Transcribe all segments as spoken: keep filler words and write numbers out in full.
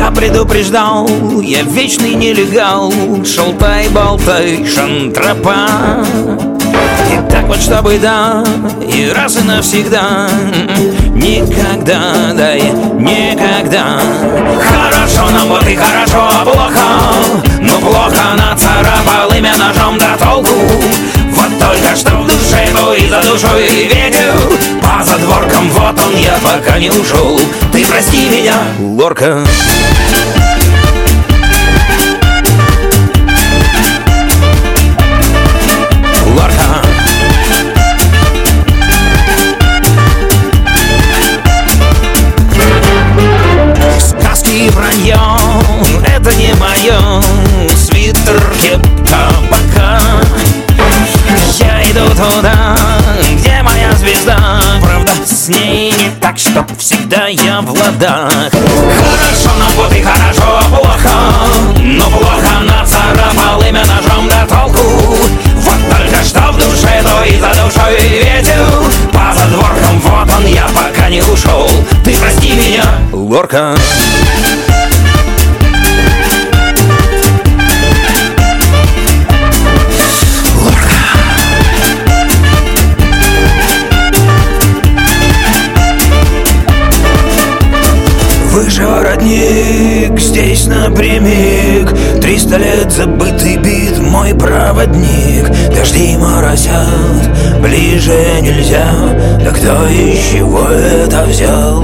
Я предупреждал, я вечный нелегал, шалтай-болтай, шантропа. И так вот, чтобы да, и раз и навсегда, никогда, да и никогда. Хорошо нам вот и хорошо, а плохо, ну плохо нацарапал имя ножом да толку. Вот только что в душе, то и за душой ветер по задворкам, вот он я, пока не ушел. Ты прости меня, Лорка. Лорка. Сказки и вранье — это не мое. Свитер, кепка, пока. Я иду туда, где моя звезда. Правда, с ней не так, чтоб всегда я в ладах. Хорошо нам вот и хорошо, плохо, но плохо нацарапал имя ножом да толку. Вот только что в душе, то и за душой ветер по задворкам, вот он я, пока не ушел. Ты прости меня, Лорка. Выше воротник, здесь напрямик. Триста лет забытый бит, мой проводник. Дожди моросят, ближе нельзя. Да кто из чего это взял?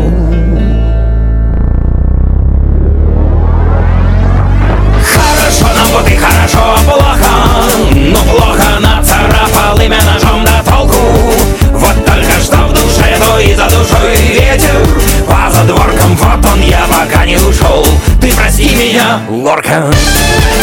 Хорошо нам вот и хорошо, плохо, но плохо нацарапал имя ножом да толку. Вот только что в душе, то и за душой ветер по задворкам, вот он я, пока не ушел. Ты прости меня, Лорка.